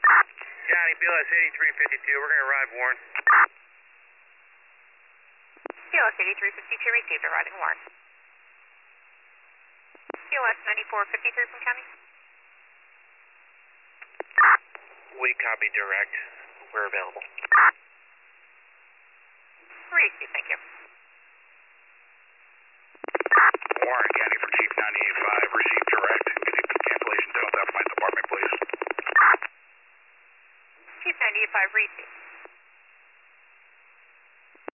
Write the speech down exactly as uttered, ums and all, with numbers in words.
County, B L S eighty-three fifty-two, we're going to arrive, Warren. B L S eighty-three fifty-two received, arriving Warren. B L S ninety-four fifty-three from County. We copy direct. We're available. Received, thank you. Warren County for Chief ninety-eight five, receive direct. Can you put cancellation down at that flight department, please? Chief ninety-eight five, received.